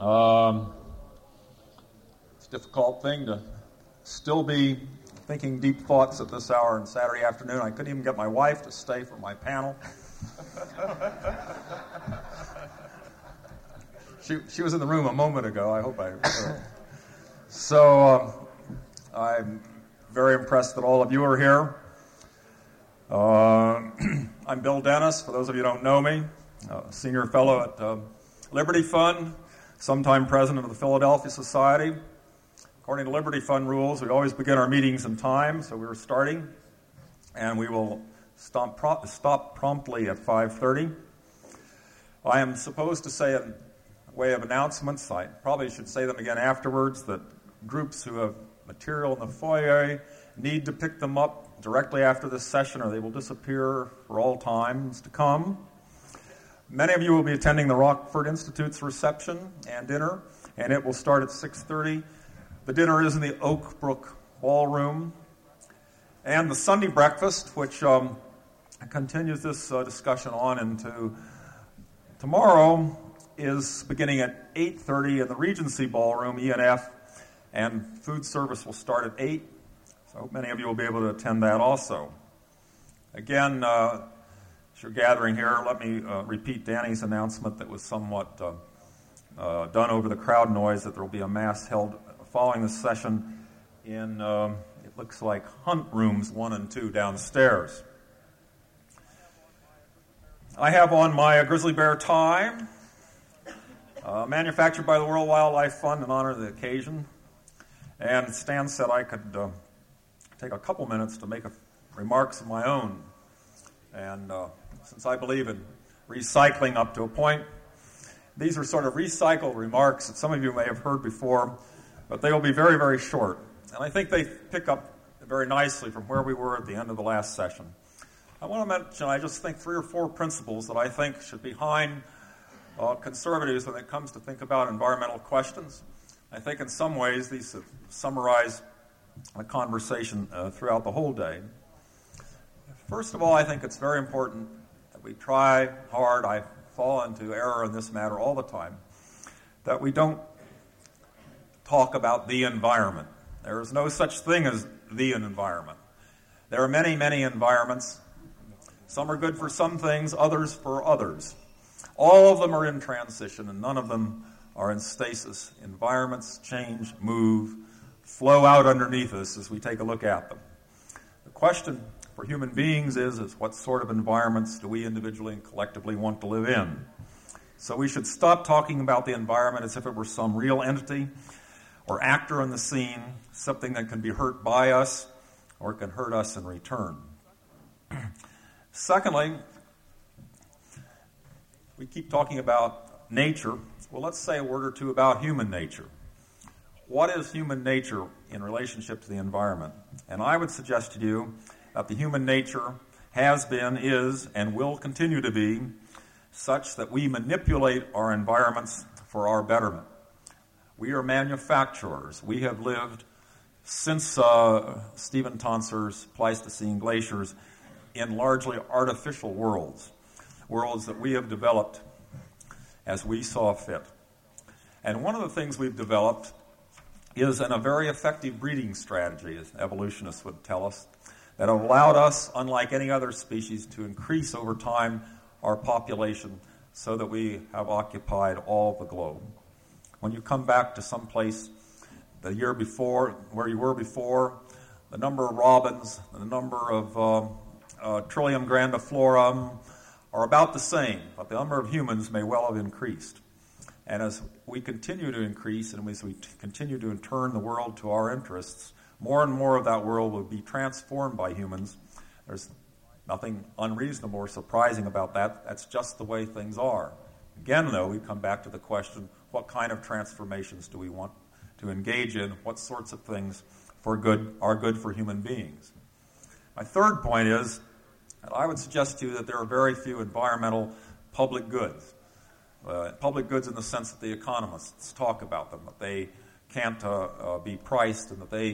It's a difficult thing to still be thinking deep thoughts at this hour on Saturday afternoon. I couldn't even get my wife to stay for my panel. She was in the room a moment ago. I hope I... So I'm very impressed that all of you are here. I'm Bill Dennis, for those of you who don't know me, senior fellow at Liberty Fund, sometime president of the Philadelphia Society. According to Liberty Fund rules, we always begin our meetings in time, so we're starting, and we will stop promptly at 5:30. I am supposed to say, in way of announcements, I probably should say them again afterwards, that groups who have material in the foyer need to pick them up directly after this session, or they will disappear for all times to come. Many of you will be attending the Rockford Institute's reception and dinner, and it will start at 6:30. The dinner is in the Oak Brook Ballroom. And the Sunday breakfast, which continues this discussion on into tomorrow, is beginning at 8:30 in the Regency Ballroom, E&F, and food service will start at 8. So I hope many of you will be able to attend that also. Again, as you're gathering here, let me repeat Danny's announcement that was somewhat done over the crowd noise, that there will be a mass held following this session in, it looks like, Hunt Rooms 1 and 2 downstairs. I have on my grizzly bear tie, manufactured by the World Wildlife Fund in honor of the occasion. And Stan said I could take a couple minutes to make remarks of my own. And since I believe in recycling up to a point, these are sort of recycled remarks that some of you may have heard before, but they will be very, very short. And I think they pick up very nicely from where we were at the end of the last session. I want to mention, I just think, 3 or 4 principles that I think should be behind conservatives when it comes to think about environmental questions. I think in some ways these summarize a conversation throughout the whole day. First of all, I think it's very important that we try hard, I fall into error in this matter all the time, that we don't talk about the environment. There is no such thing as the environment. There are many, many environments. Some are good for some things, others for others. All of them are in transition, and none of them are in stasis. Environments change, move, flow out underneath us as we take a look at them. The question for human beings is what sort of environments do we individually and collectively want to live in? So we should stop talking about the environment as if it were some real entity or actor in the scene, something that can be hurt by us or can hurt us in return. Secondly, we keep talking about nature. Well, let's say a word or two about human nature. What is human nature in relationship to the environment? And I would suggest to you that the human nature has been, is, and will continue to be such that we manipulate our environments for our betterment. We are manufacturers. We have lived since Stephen Tonser's Pleistocene glaciers in largely artificial worlds that we have developed as we saw fit. And one of the things we've developed is a very effective breeding strategy, as evolutionists would tell us, that have allowed us, unlike any other species, to increase over time our population so that we have occupied all the globe. When you come back to some place the year before, where you were before, the number of robins, the number of Trillium grandiflorum are about the same, but the number of humans may well have increased. And as we continue to increase and as we continue to turn the world to our interests, more and more of that world will be transformed by humans. There's nothing unreasonable or surprising about that. That's just the way things are. Again, though, we come back to the question, what kind of transformations do we want to engage in? What sorts of things are good for human beings? My third point is that I would suggest to you that there are very few environmental public goods. Public goods in the sense that the economists talk about them, that they can't be priced and that they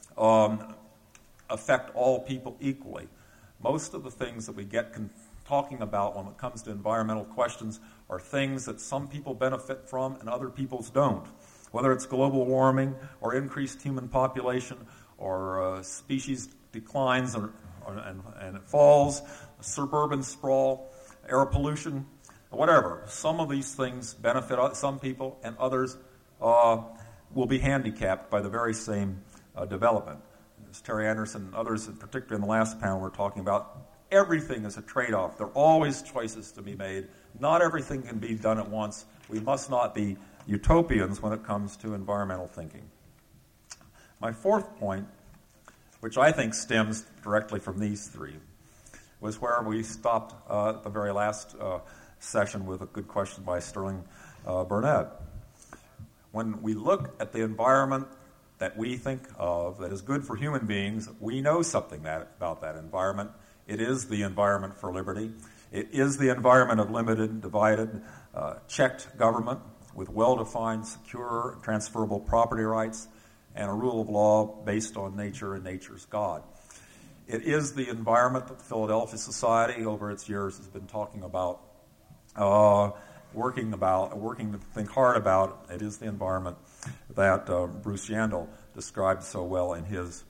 affect all people equally. Most of the things that we get talking about when it comes to environmental questions are things that some people benefit from and other peoples don't. Whether it's global warming or increased human population or species declines and falls, suburban sprawl, air pollution, whatever. Some of these things benefit some people and others will be handicapped by the very same development. As Terry Anderson and others, particularly in the last panel, were talking about, everything is a trade-off. There are always choices to be made. Not everything can be done at once. We must not be utopians when it comes to environmental thinking. My fourth point, which I think stems directly from these three, was where we stopped at the very last session with a good question by Sterling Burnett. When we look at the environment that we think of that is good for human beings, we know something about that environment. It is the environment for liberty. It is the environment of limited, divided, checked government with well-defined, secure, transferable property rights and a rule of law based on nature and nature's God. It is the environment that the Philadelphia Society over its years has been talking about, working to think hard about. It is the environment that Bruce Yandell described so well in his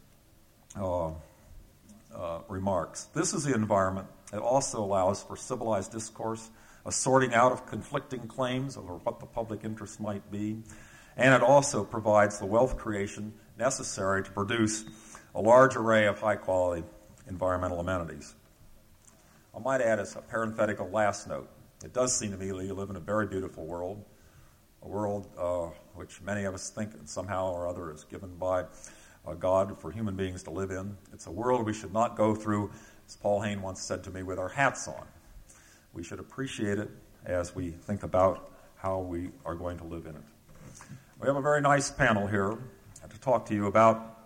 remarks. This is the environment that also allows for civilized discourse, a sorting out of conflicting claims over what the public interest might be, and it also provides the wealth creation necessary to produce a large array of high-quality environmental amenities. I might add as a parenthetical last note, it does seem to me that you live in a very beautiful world, a world which many of us think somehow or other is given by God for human beings to live in. It's a world we should not go through, as Paul Hayne once said to me, with our hats on. We should appreciate it as we think about how we are going to live in it. We have a very nice panel here to talk to you about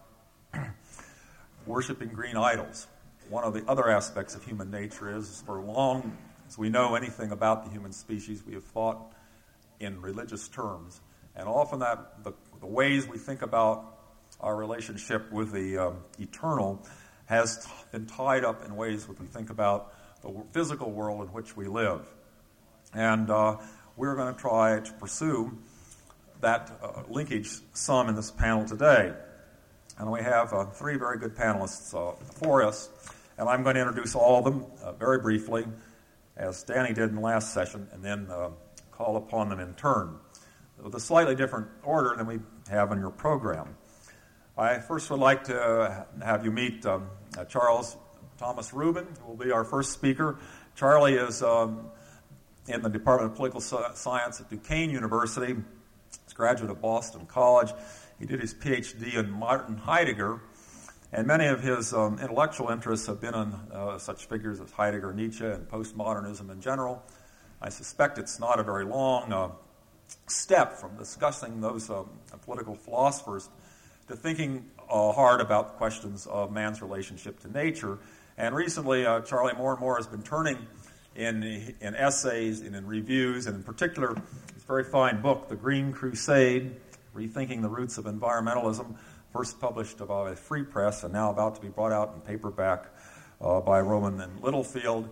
worshiping green idols. One of the other aspects of human nature is, for long as we know anything about the human species, we have thought in religious terms. And often the ways we think about our relationship with the eternal has been tied up in ways that we think about the physical world in which we live. And we're going to try to pursue that linkage some in this panel today. And we have three very good panelists for us, and I'm going to introduce all of them very briefly, as Danny did in the last session, and then call upon them in turn, with a slightly different order than we have in your program. I first would like to have you meet Charles Thomas Rubin, who will be our first speaker. Charlie is in the Department of Political Science at Duquesne University. He's a graduate of Boston College. He did his PhD in Martin Heidegger, and many of his intellectual interests have been on such figures as Heidegger, Nietzsche, and postmodernism in general. I suspect it's not a very long step from discussing those political philosophers to thinking hard about the questions of man's relationship to nature. And recently, Charlie more and more has been turning in essays and in reviews, and in particular, his very fine book, The Green Crusade, Rethinking the Roots of Environmentalism, first published by Free Press and now about to be brought out in paperback by Rowman and Littlefield,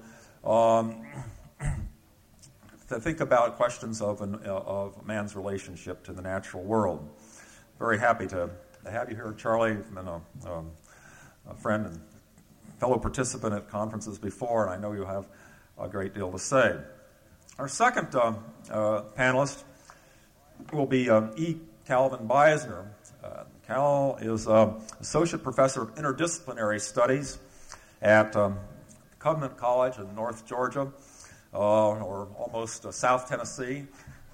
to think about questions of man's relationship to the natural world. Very happy to have you here, Charlie. You've been a friend and fellow participant at conferences before, and I know you have a great deal to say. Our second panelist will be E. Calvin Beisner. Cal is Associate Professor of Interdisciplinary Studies at Covenant College in North Georgia, or almost South Tennessee.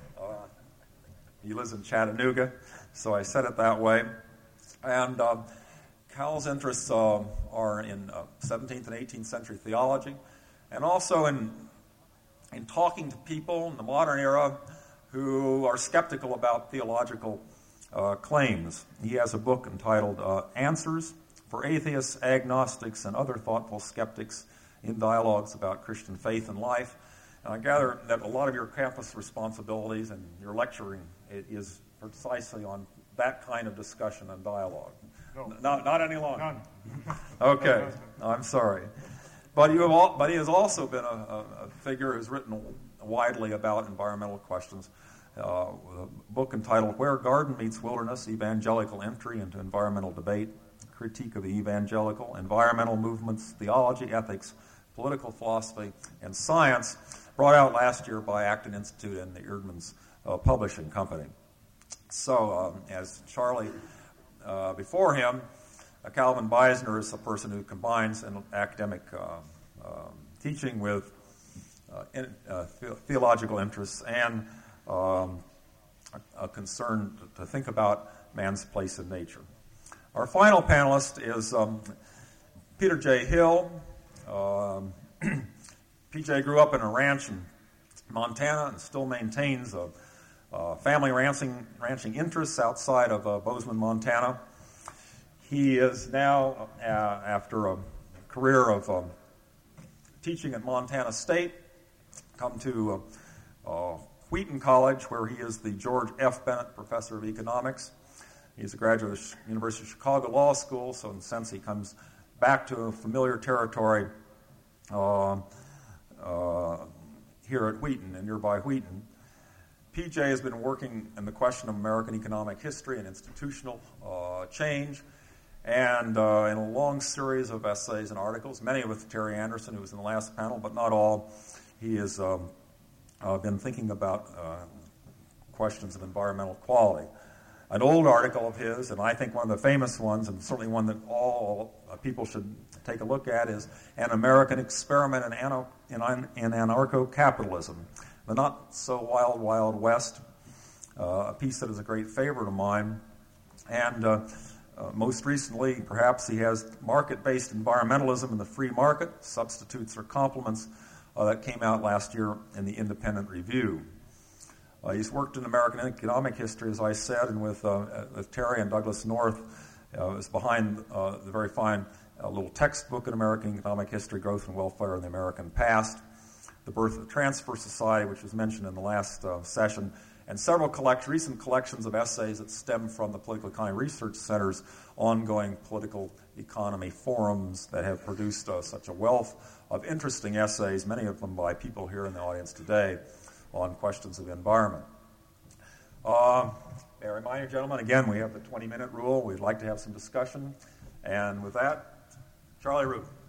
He lives in Chattanooga, so I said it that way. And Cal's interests are in 17th and 18th century theology, and also in talking to people in the modern era who are skeptical about theological claims. He has a book entitled Answers for Atheists, Agnostics, and Other Thoughtful Skeptics in Dialogues About Christian Faith and Life. And I gather that a lot of your campus responsibilities and your lecturing is precisely on that kind of discussion and dialogue. No. Not any longer? None. Okay, I'm sorry. But he has also been a figure who's written widely about environmental questions. A book entitled Where Garden Meets Wilderness, Evangelical Entry into Environmental Debate, Critique of the Evangelical, Environmental Movements, Theology, Ethics, Political Philosophy, and Science, brought out last year by Acton Institute and the Eerdmans Publishing Company. So, as Charlie before him, Calvin Beisner is a person who combines an academic teaching with theological interests and a concern to think about man's place in nature. Our final panelist is Peter J. Hill. PJ grew up in a ranch in Montana and still maintains family ranching interests outside of Bozeman, Montana. He is now, after a career of teaching at Montana State, come to Wheaton College, where he is the George F. Bennett Professor of Economics. He's a graduate of the University of Chicago Law School, so in a sense he comes back to familiar territory here at Wheaton and nearby Wheaton. PJ has been working in the question of American economic history and institutional change, and in a long series of essays and articles, many with Terry Anderson, who was in the last panel, but not all. He has been thinking about questions of environmental quality. An old article of his, and I think one of the famous ones, and certainly one that all people should take a look at, is An American Experiment in Anarcho-Capitalism, the Not-So-Wild, Wild West, a piece that is a great favorite of mine. And most recently, perhaps, he has Market-Based Environmentalism in the Free Market, Substitutes or Complements, that came out last year in the Independent Review. He's worked in American economic history, as I said, and with Terry and Douglas North is behind the very fine little textbook in American economic history, Growth and Welfare in the American Past, The Birth of the Transfer Society, which was mentioned in the last session, and several recent collections of essays that stem from the Political Economy Research Center's ongoing political economy forums that have produced such a wealth of interesting essays, many of them by people here in the audience today, on questions of environment. May I remind you, gentlemen, again, we have the 20-minute rule. We'd like to have some discussion. And with that, Charlie Root.